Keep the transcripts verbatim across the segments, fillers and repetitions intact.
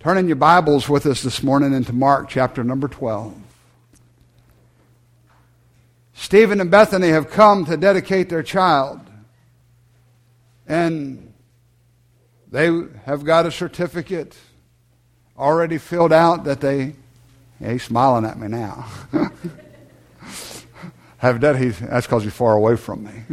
Turn in your Bibles with us this morning into Mark chapter number twelve. Stephen and Bethany have come to dedicate their child. And they have got a certificate already filled out that they, yeah, he's smiling at me now. have that, he's, that's because he's far away from me.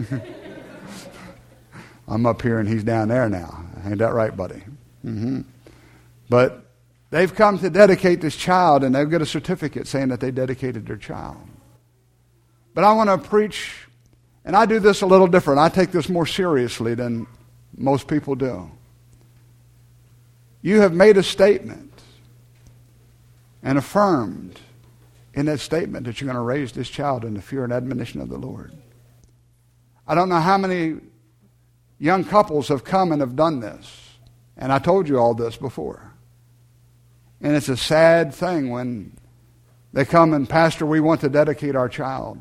I'm up here and he's down there now. Ain't that right, buddy? Mm-hmm. But they've come to dedicate this child, and they've got a certificate saying that they dedicated their child. But I want to preach, and I do this a little different. I take this more seriously than most people do. You have made a statement and affirmed in that statement that you're going to raise this child in the fear and admonition of the Lord. I don't know how many young couples have come and have done this, and I told you all this before. And it's a sad thing when they come and, Pastor, we want to dedicate our child.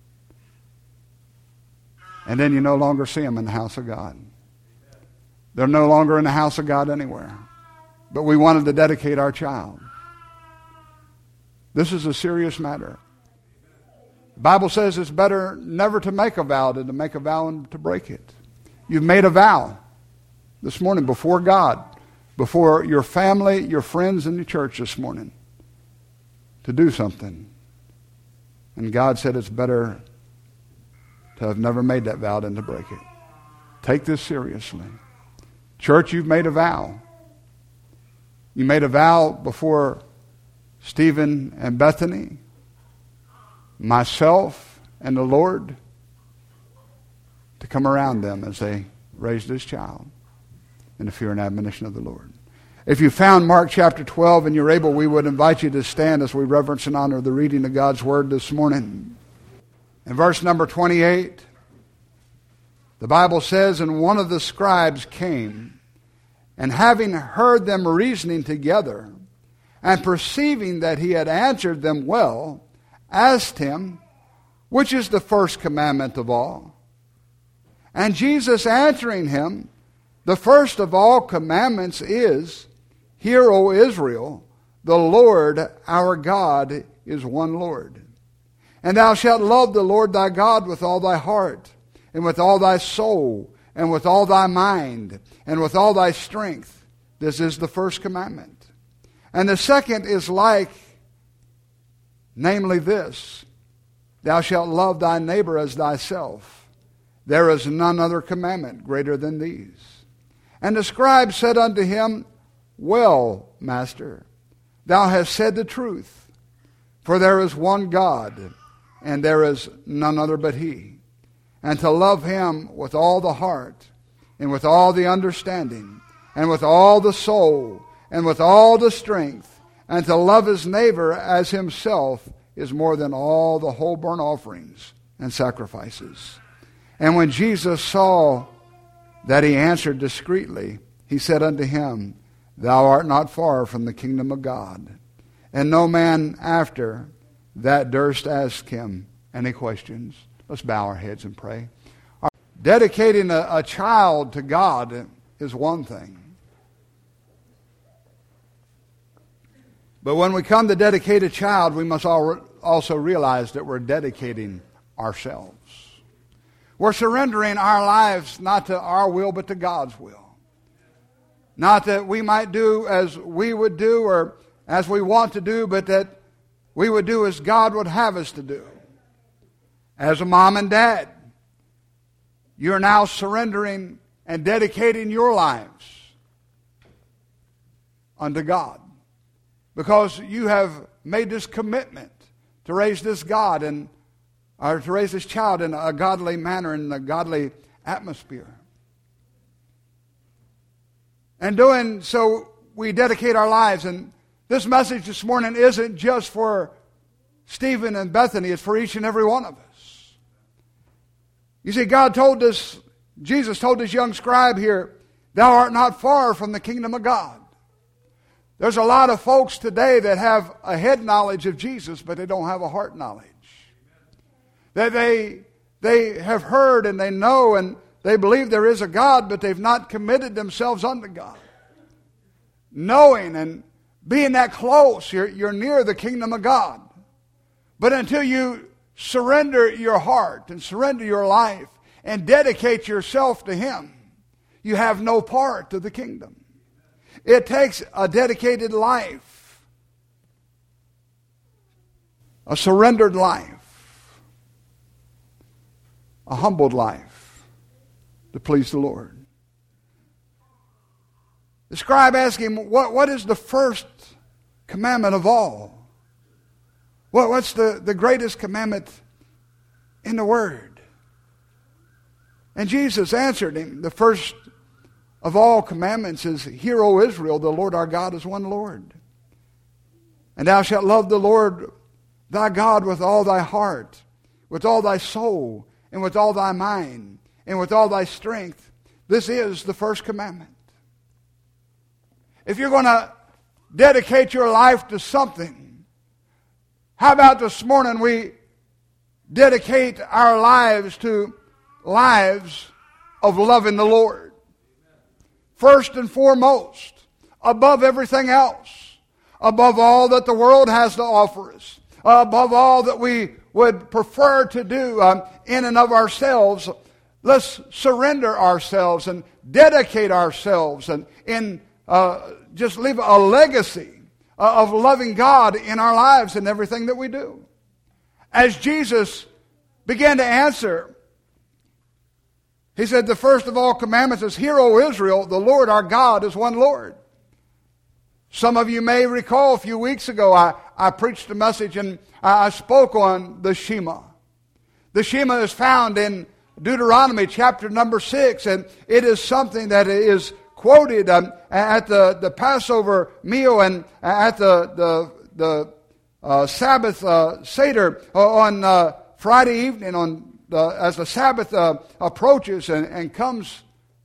And then you no longer see them in the house of God. They're no longer in the house of God anywhere. But we wanted to dedicate our child. This is a serious matter. The Bible says it's better never to make a vow than to make a vow and to break it. You've made a vow this morning before God, before your family, your friends, and the church this morning to do something. And God said it's better to have never made that vow than to break it. Take this seriously. Church, you've made a vow. You made a vow before Stephen and Bethany, myself and the Lord, to come around them as they raised this child in the fear and admonition of the Lord. If you found Mark chapter twelve and you're able, we would invite you to stand as we reverence and honor the reading of God's Word this morning. In verse number twenty-eight, the Bible says, "And one of the scribes came, and having heard them reasoning together, and perceiving that he had answered them well, asked him, Which is the first commandment of all? And Jesus answering him, The first of all commandments is, Hear, O Israel, the Lord our God is one Lord. And thou shalt love the Lord thy God with all thy heart, and with all thy soul, and with all thy mind, and with all thy strength. This is the first commandment. And the second is like, namely this, Thou shalt love thy neighbor as thyself. There is none other commandment greater than these. And the scribe said unto him, Well, Master, thou hast said the truth. For there is one God, and there is none other but He. And to love Him with all the heart, and with all the understanding, and with all the soul, and with all the strength, and to love his neighbor as himself is more than all the whole burnt offerings and sacrifices. And when Jesus saw that he answered discreetly, he said unto him, Thou art not far from the kingdom of God. And no man after that durst ask him any questions. Let's bow our heads and pray. Dedicating a, a child to God is one thing. But when we come to dedicate a child, we must also realize that we're dedicating ourselves. We're surrendering our lives not to our will but to God's will. Not that we might do as we would do or as we want to do, but that we would do as God would have us to do. As a mom and dad, you're now surrendering and dedicating your lives unto God. Because you have made this commitment to raise this God and or to raise this child in a godly manner, in a godly atmosphere. And doing so, we dedicate our lives. And this message this morning isn't just for Stephen and Bethany, it's for each and every one of us. You see, God told this, Jesus told this young scribe here, Thou art not far from the kingdom of God. There's a lot of folks today that have a head knowledge of Jesus, but they don't have a heart knowledge. That they, they have heard and they know and they believe there is a God, but they've not committed themselves unto God. Knowing and being that close, you're, you're near the kingdom of God. But until you surrender your heart and surrender your life and dedicate yourself to Him, you have no part of the kingdom. It takes a dedicated life, a surrendered life, a humbled life to please the Lord. The scribe asked him, what, what is the first commandment of all? What, what's the, the greatest commandment in the Word? And Jesus answered him, the first of all commandments is, Hear, O Israel, the Lord our God is one Lord. And thou shalt love the Lord thy God with all thy heart, with all thy soul, and with all thy mind, and with all thy strength. This is the first commandment. If you're going to dedicate your life to something, how about this morning we dedicate our lives to lives of loving the Lord? First and foremost, above everything else, above all that the world has to offer us, above all that we would prefer to do um, in and of ourselves, let's surrender ourselves and dedicate ourselves and in uh, just leave a legacy of loving God in our lives and everything that we do. As Jesus began to answer, He said, the first of all commandments is, Hear, O Israel, the Lord our God is one Lord. Some of you may recall a few weeks ago I, I preached a message and I spoke on the Shema. The Shema is found in Deuteronomy chapter number six, and it is something that is quoted um, at the, the Passover meal and at the, the, the uh, Sabbath uh, Seder on uh, Friday evening on the, as the Sabbath uh, approaches and, and comes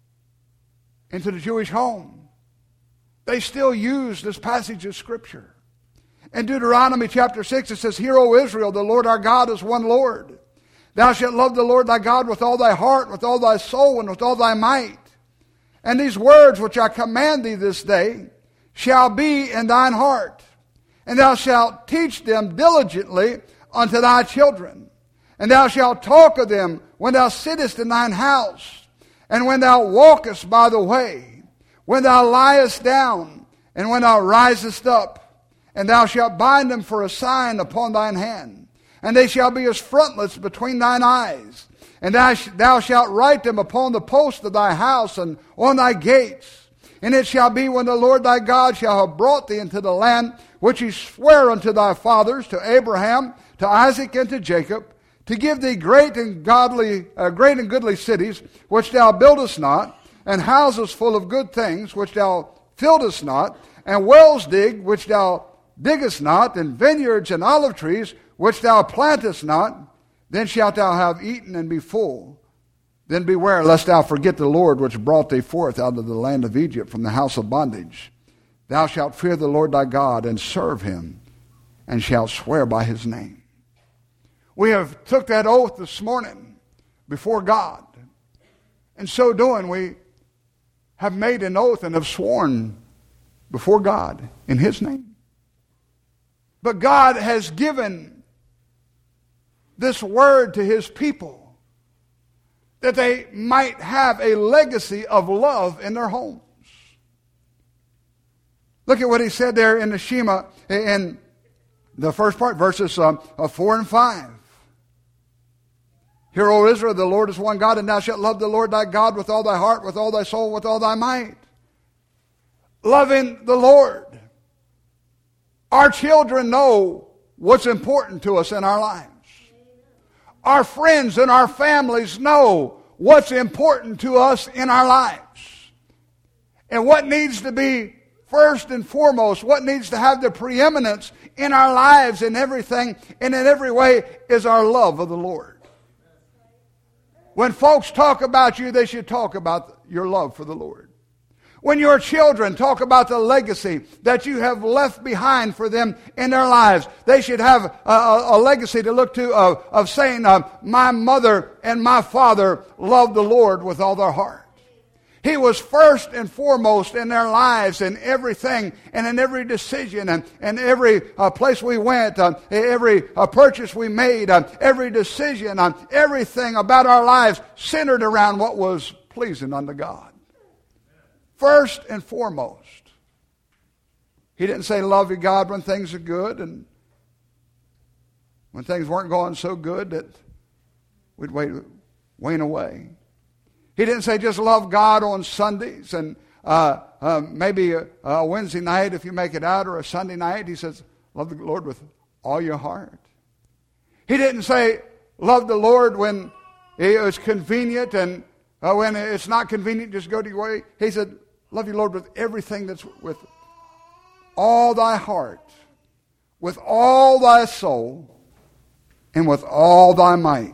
into the Jewish home. They still use this passage of Scripture. In Deuteronomy chapter six, it says, Hear, O Israel, the Lord our God is one Lord. Thou shalt love the Lord thy God with all thy heart, with all thy soul, and with all thy might. And these words which I command thee this day shall be in thine heart. And thou shalt teach them diligently unto thy children. And thou shalt talk of them when thou sittest in thine house, and when thou walkest by the way, when thou liest down, and when thou risest up. And thou shalt bind them for a sign upon thine hand. And they shall be as frontlets between thine eyes. And thou, thou shalt write them upon the posts of thy house and on thy gates. And it shall be when the Lord thy God shall have brought thee into the land which he sware unto thy fathers, to Abraham, to Isaac, and to Jacob, to give thee great and godly, uh, great and goodly cities, which thou buildest not, and houses full of good things, which thou fillest not, and wells dig, which thou diggest not, and vineyards and olive trees, which thou plantest not. Then shalt thou have eaten and be full. Then beware lest thou forget the Lord which brought thee forth out of the land of Egypt from the house of bondage. Thou shalt fear the Lord thy God and serve him, and shalt swear by his name. We have took that oath this morning before God. In so doing, we have made an oath and have sworn before God in his name. But God has given this word to his people that they might have a legacy of love in their homes. Look at what he said there in the Shema in the first part, verses um, four and five. Hear, O Israel, the Lord is one God, and thou shalt love the Lord thy God with all thy heart, with all thy soul, with all thy might. Loving the Lord. Our children know what's important to us in our lives. Our friends and our families know what's important to us in our lives. And what needs to be first and foremost, what needs to have the preeminence in our lives in everything and in every way is our love of the Lord. When folks talk about you, they should talk about your love for the Lord. When your children talk about the legacy that you have left behind for them in their lives, they should have a, a, a legacy to look to of, of saying, uh, my mother and my father loved the Lord with all their heart. He was first and foremost in their lives, in everything and in every decision and, and every uh, place we went, uh, every uh, purchase we made, uh, every decision, uh, everything about our lives centered around what was pleasing unto God. First and foremost. He didn't say love your God when things are good and when things weren't going so good that we'd wait, wane away. He didn't say just love God on Sundays and uh, uh, maybe a, a Wednesday night if you make it out, or a Sunday night. He says love the Lord with all your heart. He didn't say love the Lord when it was convenient and uh, when it's not convenient, just go to your way. He said love your Lord with everything that's with all thy heart, with all thy soul, and with all thy might.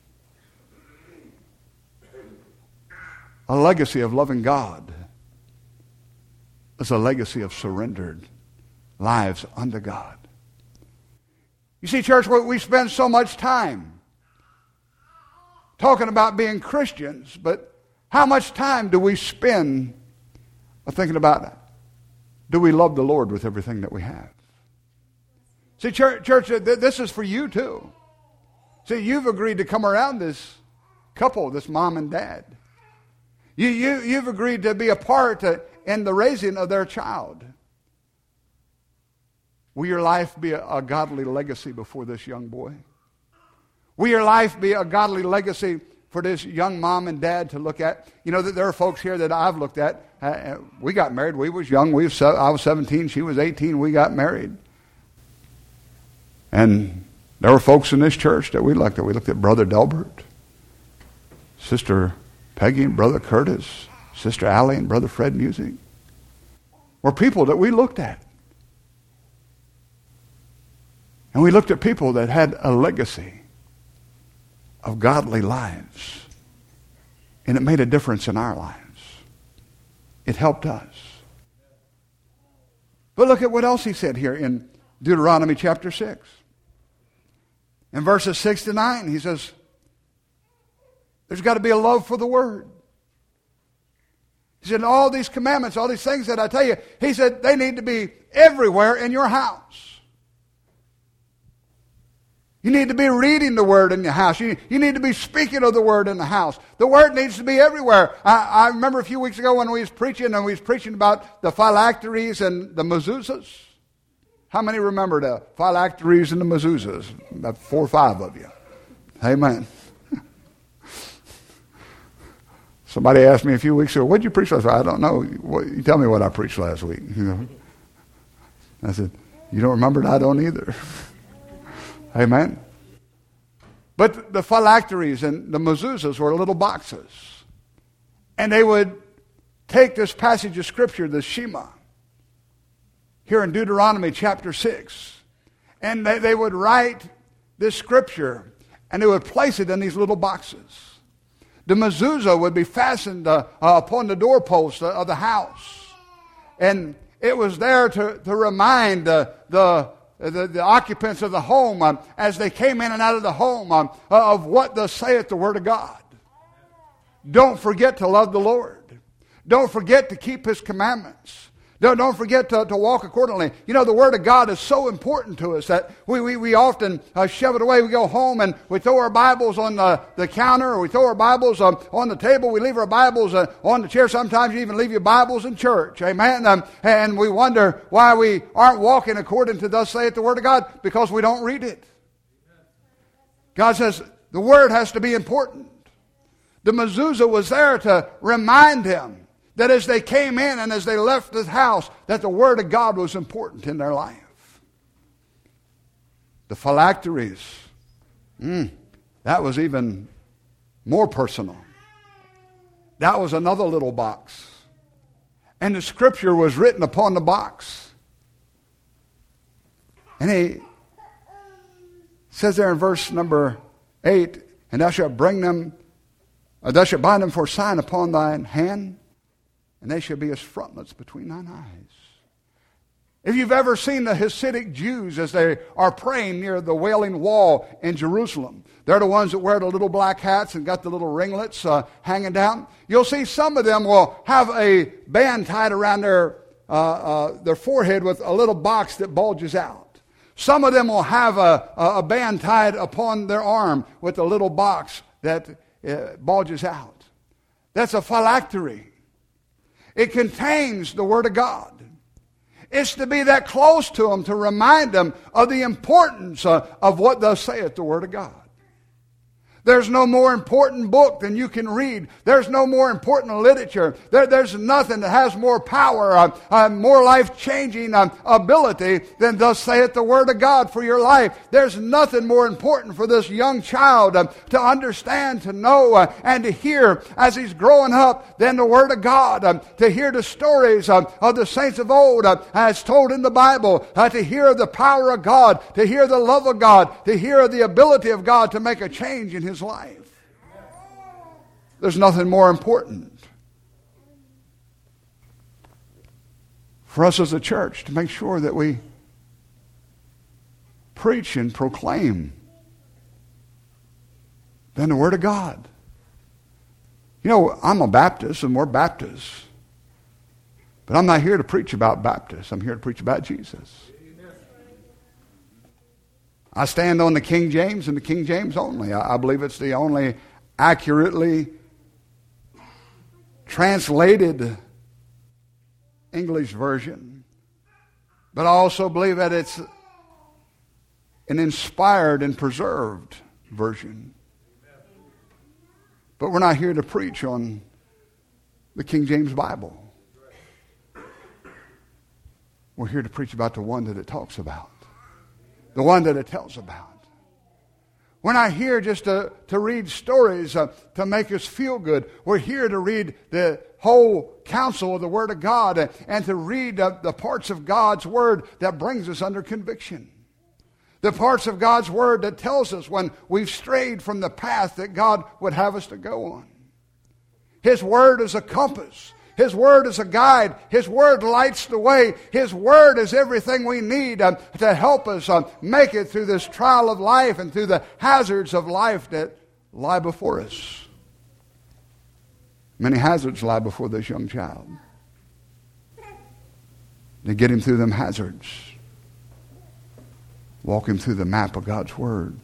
A legacy of loving God is a legacy of surrendered lives unto God. You see, church, we spend so much time talking about being Christians, but how much time do we spend thinking about, do we love the Lord with everything that we have? See, church, church, this is for you too. See, you've agreed to come around this couple, this mom and dad. You, you, you've agreed to be a part in the raising of their child. Will your life be a, a godly legacy before this young boy? Will your life be a godly legacy for this young mom and dad to look at? You know, that there are folks here that I've looked at. Uh, we got married. We was young. We was, I was seventeen. She was eighteen. We got married. And there were folks in this church that we looked at. We looked at Brother Delbert, Sister Peggy and Brother Curtis, Sister Allie and Brother Fred Music. Were people that we looked at. And we looked at people that had a legacy of godly lives. And it made a difference in our lives. It helped us. But look at what else he said here in Deuteronomy chapter six. In verses six to nine, he says, there's got to be a love for the Word. He said, all these commandments, all these things that I tell you, he said, they need to be everywhere in your house. You need to be reading the Word in your house. You, you need to be speaking of the Word in the house. The Word needs to be everywhere. I, I remember a few weeks ago when we was preaching, and we was preaching about the phylacteries and the mezuzahs. How many remember the phylacteries and the mezuzahs? About four or five of you. Amen. Somebody asked me a few weeks ago, what did you preach last week? I don't know. What, you tell me what I preached last week. You know? I said, you don't remember it? I don't either. Amen. But the phylacteries and the mezuzahs were little boxes. And they would take this passage of Scripture, the Shema, here in Deuteronomy chapter six, and they, they would write this Scripture, and they would place it in these little boxes. The mezuzah would be fastened uh, uh, upon the doorpost of the house. And it was there to, to remind uh, the The, the occupants of the home um, as they came in and out of the home um, of what thus saith the Word of God. Don't forget to love the Lord. Don't forget to keep His commandments. Don't, don't forget to, to walk accordingly. You know, the Word of God is so important to us that we, we, we often uh, shove it away. We go home and we throw our Bibles on the, the counter, or we throw our Bibles um, on the table. We leave our Bibles uh, on the chair. Sometimes you even leave your Bibles in church. Amen. Um, and we wonder why we aren't walking according to thus saith the Word of God, because we don't read it. God says the Word has to be important. The mezuzah was there to remind them that as they came in and as they left the house, that the Word of God was important in their life. The phylacteries, mm, that was even more personal. That was another little box. And the Scripture was written upon the box. And he says there in verse number eight, and thou shalt bring them, or thou shalt bind them for a sign upon thine hand, and they shall be as frontlets between thine eyes. If you've ever seen the Hasidic Jews as they are praying near the Wailing Wall in Jerusalem, they're the ones that wear the little black hats and got the little ringlets uh, hanging down. You'll see some of them will have a band tied around their, uh, uh, their forehead with a little box that bulges out. Some of them will have a, a band tied upon their arm with a little box that uh, bulges out. That's a phylactery. It contains the Word of God. It's to be that close to them to remind them of the importance uh, of what thus saith the Word of God. There's no more important book than you can read. There's no more important literature. There, there's nothing that has more power, uh, uh, more life-changing uh, ability than thus saith the Word of God for your life. There's nothing more important for this young child uh, to understand, to know, uh, and to hear as he's growing up than the Word of God. Uh, to hear the stories uh, of the saints of old uh, as told in the Bible. Uh, to hear the power of God. To hear the love of God. To hear the ability of God to make a change in his life. There's nothing more important for us as a church to make sure that we preach and proclaim than the Word of God. You know, I'm a Baptist and we're Baptists, but I'm not here to preach about Baptists. I'm here to preach about Jesus. I stand on the King James and the King James only. I, I believe it's the only accurately translated English version. But I also believe that it's an inspired and preserved version. But we're not here to preach on the King James Bible. We're here to preach about the one that it talks about. The one that it tells about. We're not here just to, to read stories uh, to make us feel good. We're here to read the whole counsel of the Word of God and, and to read uh, the parts of God's Word that brings us under conviction. The parts of God's Word that tells us when we've strayed from the path that God would have us to go on. His Word is a compass. His Word is a guide. His Word lights the way. His Word is everything we need uh, to help us uh, make it through this trial of life and through the hazards of life that lie before us. Many hazards lie before this young child. To get him through them hazards, walk him through the map of God's Word.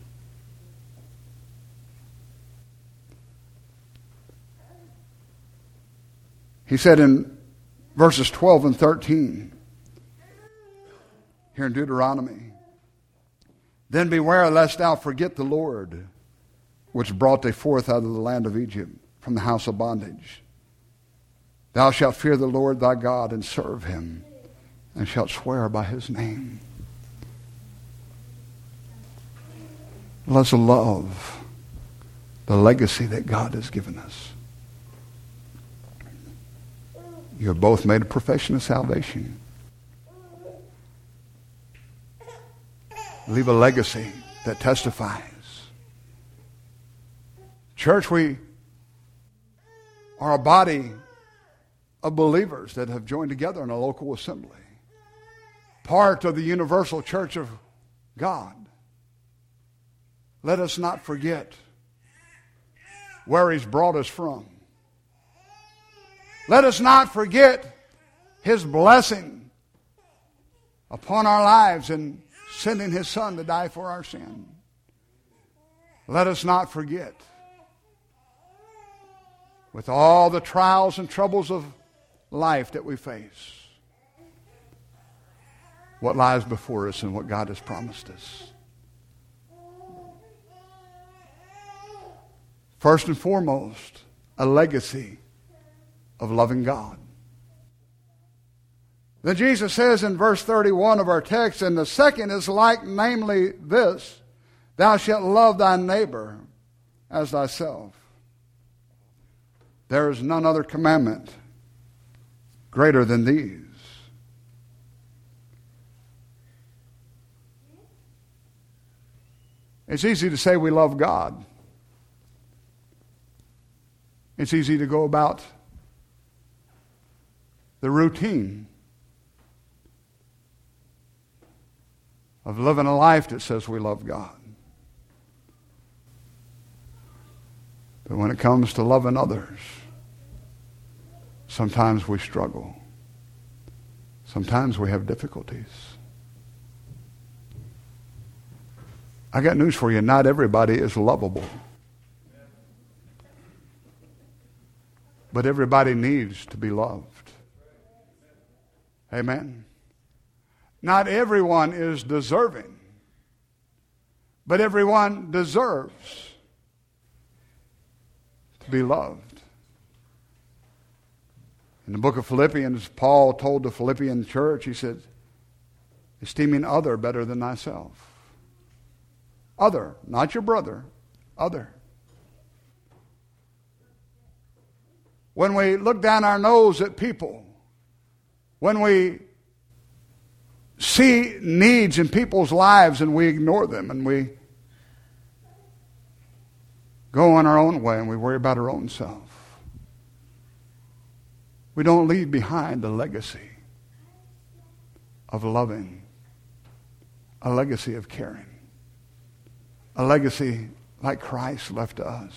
He said in verses twelve and thirteen, here in Deuteronomy, "Then beware lest thou forget the Lord, which brought thee forth out of the land of Egypt, from the house of bondage. Thou shalt fear the Lord thy God, and serve him, and shalt swear by his name." Let's love the legacy that God has given us. You have both made a profession of salvation. Leave a legacy that testifies. Church, we are a body of believers that have joined together in a local assembly. Part of the universal church of God. Let us not forget where He's brought us from. Let us not forget His blessing upon our lives in sending His Son to die for our sin. Let us not forget, with all the trials and troubles of life that we face, what lies before us and what God has promised us. First and foremost, a legacy of loving God. Then Jesus says in verse thirty-one of our text, "And the second is like, namely this, thou shalt love thy neighbor as thyself. There is none other commandment greater than these." It's easy to say we love God. It's easy to go about the routine. of living a life that says we love God. But when it comes to loving others, sometimes we struggle. Sometimes we have difficulties. I got news for you. Not everybody is lovable. But everybody needs to be loved. Amen. Not everyone is deserving. But everyone deserves to be loved. In the book of Philippians, Paul told the Philippian church, he said, esteeming other better than thyself. Other, not your brother, other. When we look down our nose at people, when we see needs in people's lives and we ignore them and we go on our own way and we worry about our own self, we don't leave behind a legacy of loving, a legacy of caring, a legacy like Christ left to us.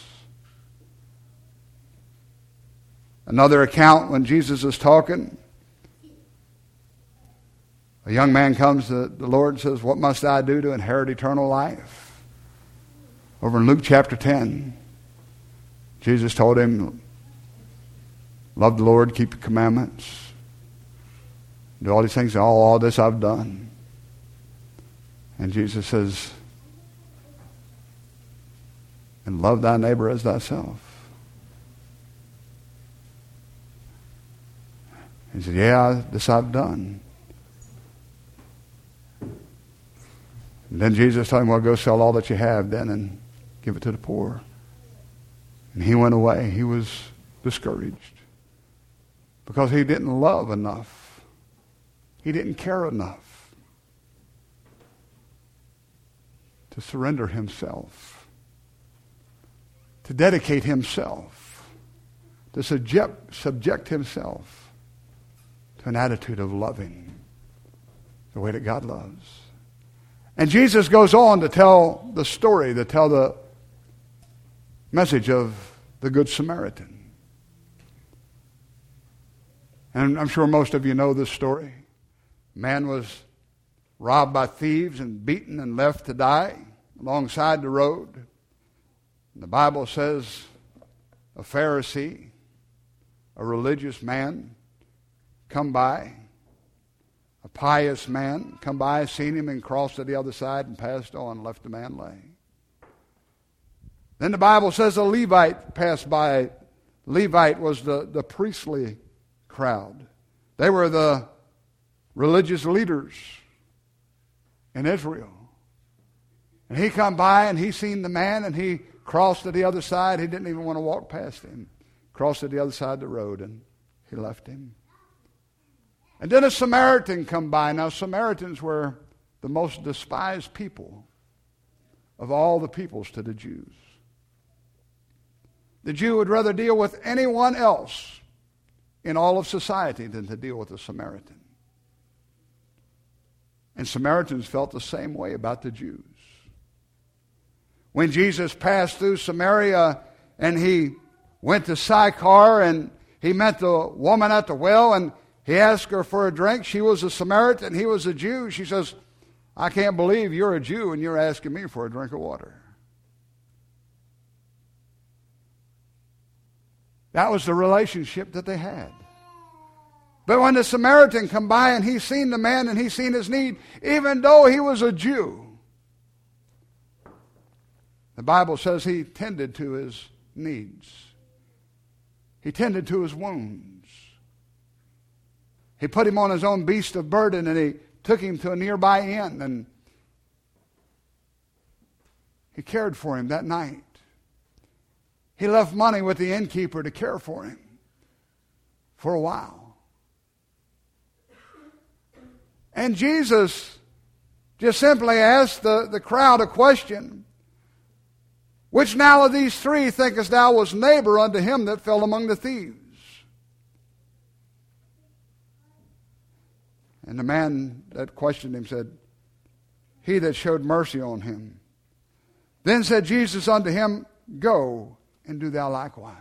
Another account when Jesus is talking, a young man comes to the Lord and says, what must I do to inherit eternal life? Over in Luke chapter ten, Jesus told him, love the Lord, keep the commandments, do all these things, all, all this I've done. And Jesus says, and love thy neighbor as thyself. He said, yeah, this I've done. And then Jesus told him, well, go sell all that you have then and give it to the poor. And he went away. He was discouraged because he didn't love enough. He didn't care enough to surrender himself, to dedicate himself, to subject, subject himself to an attitude of loving the way that God loves. And Jesus goes on to tell the story, to tell the message of the Good Samaritan. And I'm sure most of you know this story. Man was robbed by thieves and beaten and left to die alongside the road. And the Bible says a Pharisee, a religious man, come by, a pious man, come by, seen him and crossed to the other side and passed on, left the man lay. Then the Bible says a Levite passed by. Levite was the, the priestly crowd. They were the religious leaders in Israel. And he come by and he seen the man and he crossed to the other side. He didn't even want to walk past him. Crossed to the other side of the road and he left him. And then a Samaritan come by. Now Samaritans were the most despised people of all the peoples to the Jews. The Jew would rather deal with anyone else in all of society than to deal with a Samaritan. And Samaritans felt the same way about the Jews. When Jesus passed through Samaria and he went to Sychar and he met the woman at the well and he asked her for a drink. She was a Samaritan, he was a Jew. She says, I can't believe you're a Jew and you're asking me for a drink of water. That was the relationship that they had. But when the Samaritan come by and he seen the man and he seen his need, even though he was a Jew, the Bible says he tended to his needs. He tended to his wounds. He put him on his own beast of burden and he took him to a nearby inn and he cared for him that night. He left money with the innkeeper to care for him for a while. And Jesus just simply asked the, the crowd a question. Which now of these three thinkest thou was neighbor unto him that fell among the thieves? And the man that questioned him said, he that showed mercy on him. Then said Jesus unto him, Go, and do thou likewise.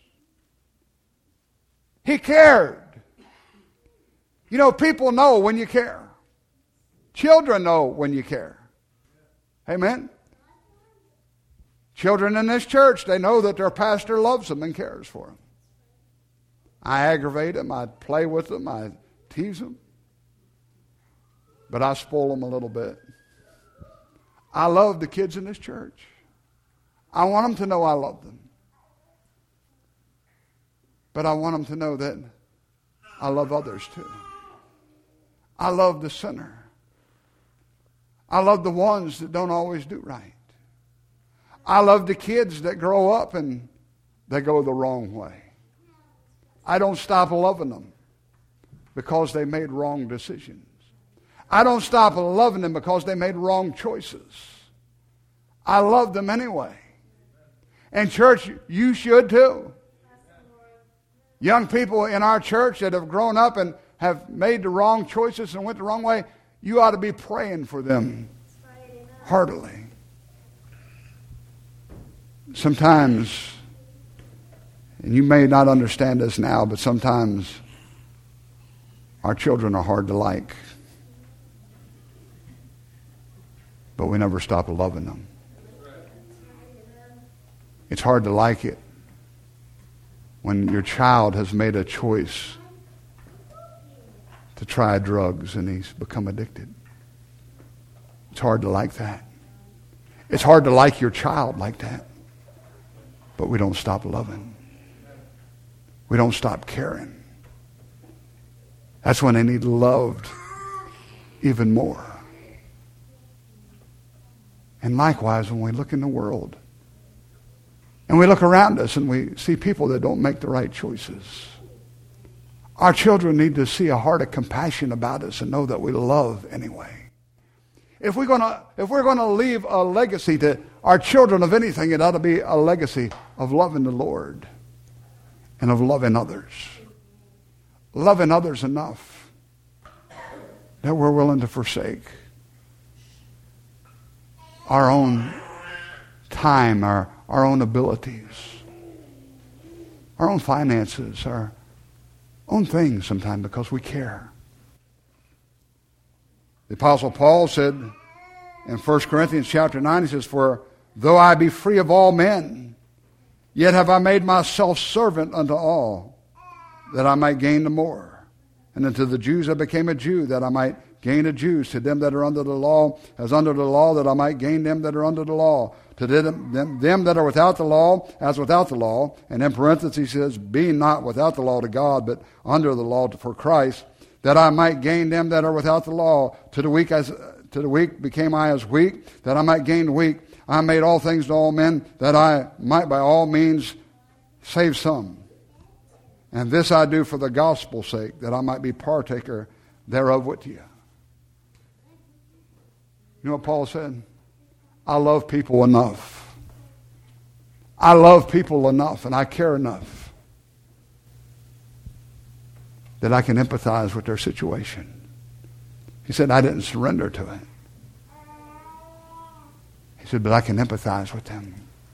He cared. You know, people know when you care. Children know when you care. Amen? Children in this church, they know that their pastor loves them and cares for them. I aggravate them, I play with them, I tease them. But I spoil them a little bit. I love the kids in this church. I want them to know I love them. But I want them to know that I love others too. I love the sinner. I love the ones that don't always do right. I love the kids that grow up and they go the wrong way. I don't stop loving them because they made wrong decisions. I don't stop loving them because they made wrong choices. I love them anyway. And church, you should too. Young people in our church that have grown up and have made the wrong choices and went the wrong way, you ought to be praying for them heartily. Sometimes, and you may not understand this now, but sometimes our children are hard to like. But we never stop loving them. It's hard to like it when your child has made a choice to try drugs and he's become addicted. It's hard to like that. It's hard to like your child like that. But we don't stop loving. We don't stop caring. That's when they need loved even more. And likewise, when we look in the world and we look around us and we see people that don't make the right choices, our children need to see a heart of compassion about us and know that we love anyway. If we're gonna, if we're gonna leave a legacy to our children of anything, it ought to be a legacy of loving the Lord and of loving others. Loving others enough that we're willing to forsake our own time, our, our own abilities, our own finances, our own things sometimes because we care. The Apostle Paul said in First Corinthians chapter nine, he says, For though I be free of all men, yet have I made myself servant unto all, that I might gain the more. And unto the Jews I became a Jew, that I might gain the Jews. To them that are under the law, as under the law, that I might gain them that are under the law. To them, them, them that are without the law, as without the law. And in parentheses he says, being not without the law to God, but under the law for Christ, that I might gain them that are without the law. To the weak as to the weak became I as weak, that I might gain the weak. I made all things to all men, that I might by all means save some. And this I do for the gospel's sake, that I might be partaker thereof with you. You know what Paul said? I love people enough. I love people enough, and I care enough that I can empathize with their situation. He said, I didn't surrender to it. He said, but I can empathize with them.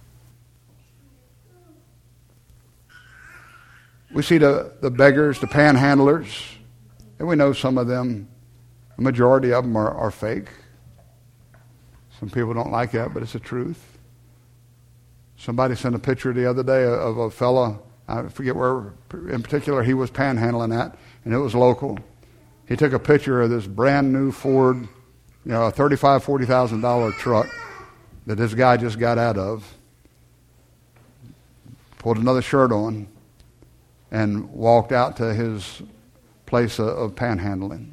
We see the, the beggars, the panhandlers, and we know some of them, the majority of them are, are fake. Some people don't like that, but it's the truth. Somebody sent a picture the other day of a fella, I forget where in particular he was panhandling at, and it was local. He took a picture of this brand new Ford, you know, a thirty-five thousand dollars, forty thousand dollars truck that this guy just got out of, pulled another shirt on, and walked out to his place of, of panhandling.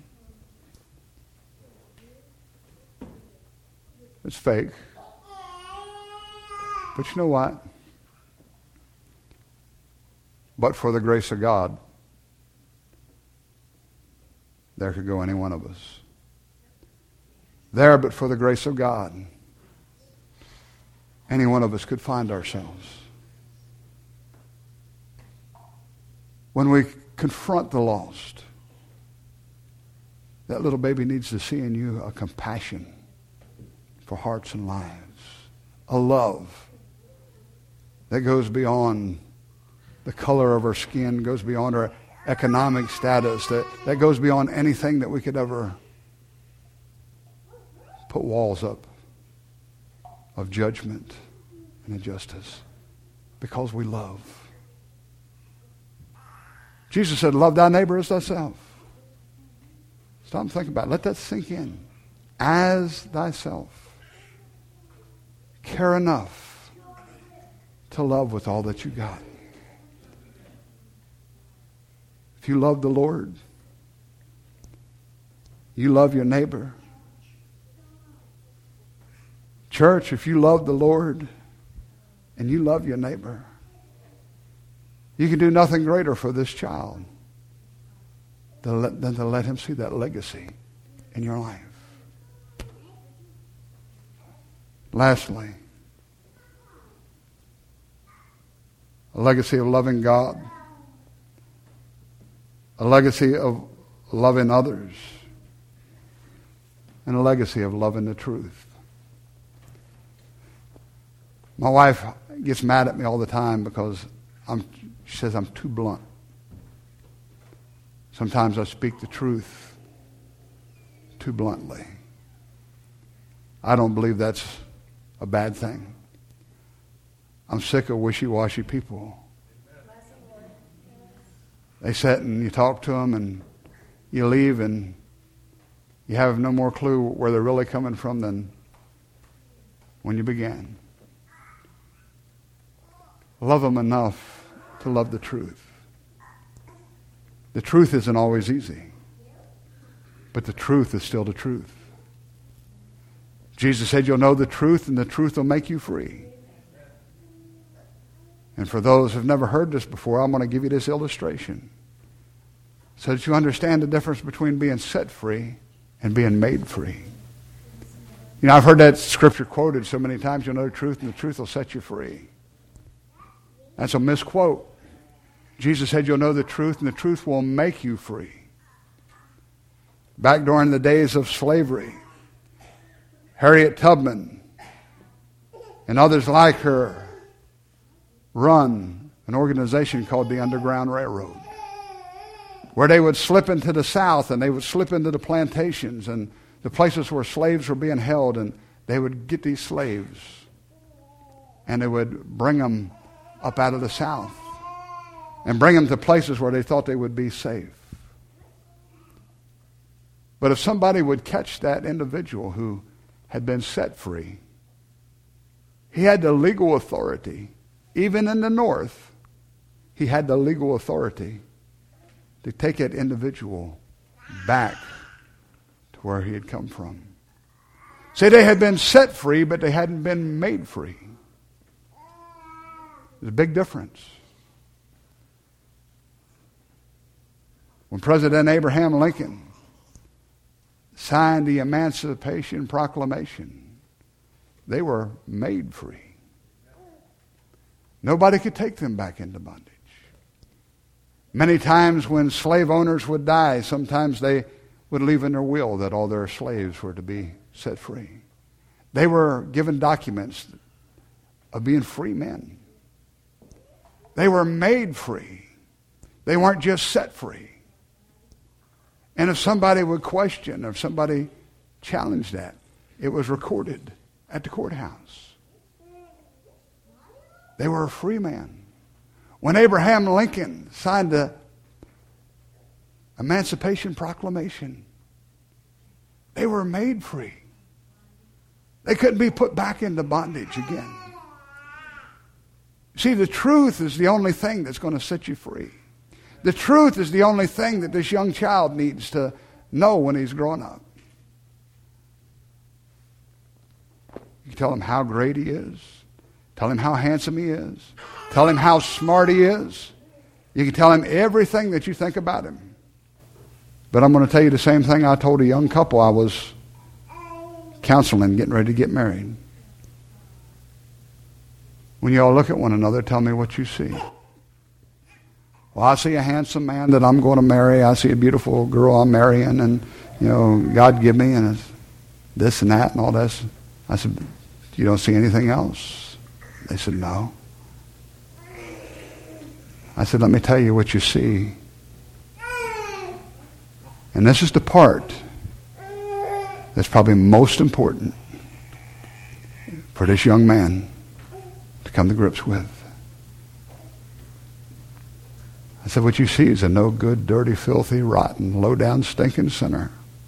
It's fake. But you know what? But for the grace of God, there could go any one of us. There, but for the grace of God, any one of us could find ourselves. When we confront the lost, that little baby needs to see in you a compassion for hearts and lives. A love that goes beyond the color of our skin, goes beyond our economic status, that, that goes beyond anything that we could ever put walls up of judgment and injustice, because we love. Jesus said, love thy neighbor as thyself. Stop and think about it. Let that sink in. As thyself. Care enough to love with all that you got. If you love the Lord, you love your neighbor. Church, if you love the Lord and you love your neighbor, you can do nothing greater for this child than to let him see that legacy in your life. Lastly, a legacy of loving God, a legacy of loving others, and a legacy of loving the truth. My wife gets mad at me all the time because I'm, she says I'm too blunt. Sometimes I speak the truth too bluntly. I don't believe that's a bad thing. I'm sick of wishy-washy people. They sit and you talk to them and you leave and you have no more clue where they're really coming from than when you began. Love them enough to love the truth. The truth isn't always easy, but the truth is still the truth. Jesus said, you'll know the truth and the truth will make you free. And for those who have never heard this before, I'm going to give you this illustration so that you understand the difference between being set free and being made free. You know, I've heard that scripture quoted so many times, you'll know the truth and the truth will set you free. That's a misquote. Jesus said you'll know the truth and the truth will make you free. Back during the days of slavery, Harriet Tubman and others like her run an organization called the Underground Railroad, where they would slip into the South and they would slip into the plantations and the places where slaves were being held, and they would get these slaves and they would bring them up out of the South and bring them to places where they thought they would be safe. But if somebody would catch that individual who had been set free, he had the legal authority, even in the North, he had the legal authority to take that individual back to where he had come from. See, they had been set free, but they hadn't been made free. There's a big difference. When President Abraham Lincoln signed the Emancipation Proclamation, they were made free. Nobody could take them back into bondage. Many times when slave owners would die, sometimes they would leave in their will that all their slaves were to be set free. They were given documents of being free men. They were made free. They weren't just set free. And if somebody would question, or if somebody challenged that, it was recorded at the courthouse. They were a free man. When Abraham Lincoln signed the Emancipation Proclamation, they were made free. They couldn't be put back into bondage again. See, the truth is the only thing that's going to set you free. The truth is the only thing that this young child needs to know when he's grown up. You can tell him how great he is. Tell him how handsome he is. Tell him how smart he is. You can tell him everything that you think about him. But I'm going to tell you the same thing I told a young couple I was counseling, getting ready to get married. When you all look at one another, tell me what you see. Well, I see a handsome man that I'm going to marry. I see a beautiful girl I'm marrying, and, you know, God give me, and it's this and that and all this. I said, you don't see anything else? They said, no. I said, let me tell you what you see. And this is the part that's probably most important for this young man to come to grips with. I said, what you see is a no good, dirty, filthy, rotten, low down, stinking sinner.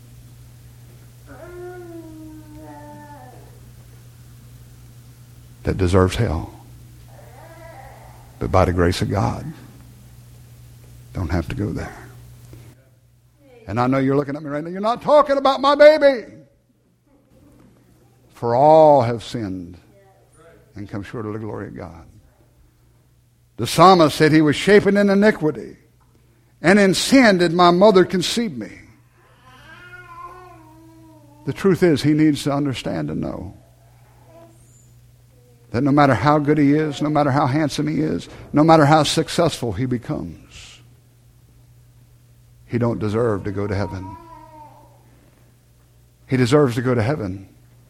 That deserves hell. But by the grace of God, don't have to go there. And I know you're looking at me right now. You're not talking about my baby. For all have sinned and come short of the glory of God. The psalmist said he was shapen in iniquity, and in sin did my mother conceive me. The truth is, he needs to understand and know that no matter how good he is, no matter how handsome he is, no matter how successful he becomes, he don't deserve to go to heaven. He deserves to go to heaven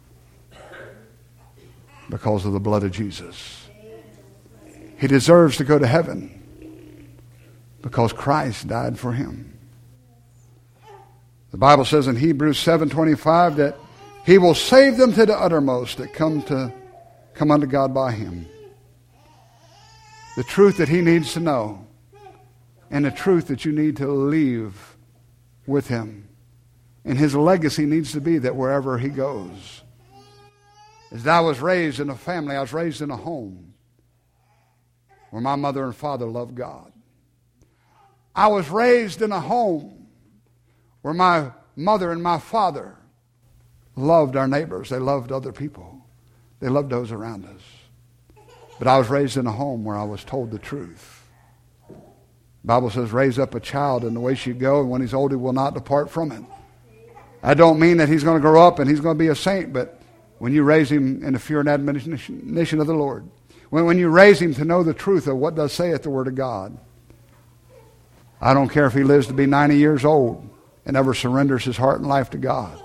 because of the blood of Jesus. He deserves to go to heaven because Christ died for him. The Bible says in Hebrews seven twenty-five that he will save them to the uttermost that come to come unto God by him. The truth that he needs to know, and the truth that you need to leave with him. And his legacy needs to be that wherever he goes. As I was raised in a family, I was raised in a home where my mother and father loved God. I was raised in a home where my mother and my father loved our neighbors. They loved other people. They loved those around us. But I was raised in a home where I was told the truth. The Bible says, raise up a child in the way she go, and when he's old, he will not depart from it. I don't mean that he's going to grow up and he's going to be a saint, but when you raise him in the fear and admonition of the Lord, when, when you raise him to know the truth of what does saith the Word of God, I don't care if he lives to be ninety years old and ever surrenders his heart and life to God.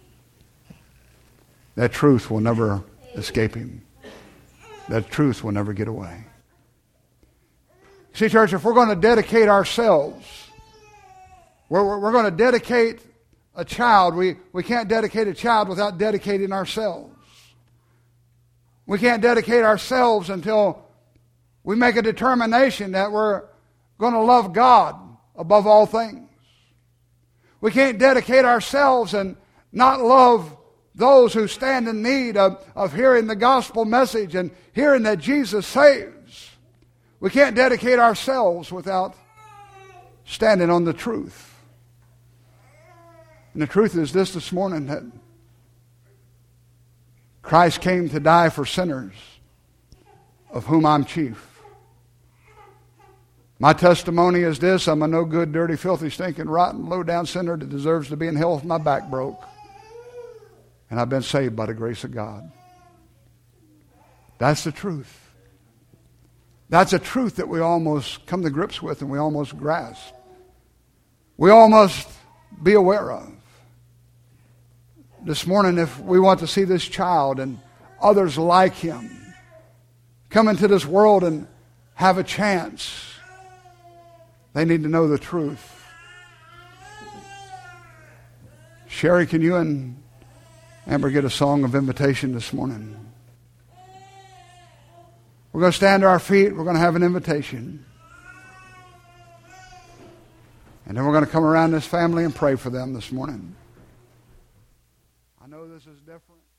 That truth will never escape him. That truth will never get away. See, church, if we're going to dedicate ourselves, we're, we're going to dedicate a child. We, we can't dedicate a child without dedicating ourselves. We can't dedicate ourselves until we make a determination that we're going to love God above all things. We can't dedicate ourselves and not love those who stand in need of, of hearing the gospel message and hearing that Jesus saves. We can't dedicate ourselves without standing on the truth. And the truth is this this morning, that Christ came to die for sinners, of whom I'm chief. My testimony is this: I'm a no good, dirty, filthy, stinking, rotten, low down sinner that deserves to be in hell if my back broke. And I've been saved by the grace of God. That's the truth. That's a truth that we almost come to grips with and we almost grasp. We almost be aware of. This morning, if we want to see this child and others like him come into this world and have a chance, they need to know the truth. Sherry, can you and Amber get a song of invitation this morning? We're going to stand to our feet. We're going to have an invitation. And then we're going to come around this family and pray for them this morning. I know this is different.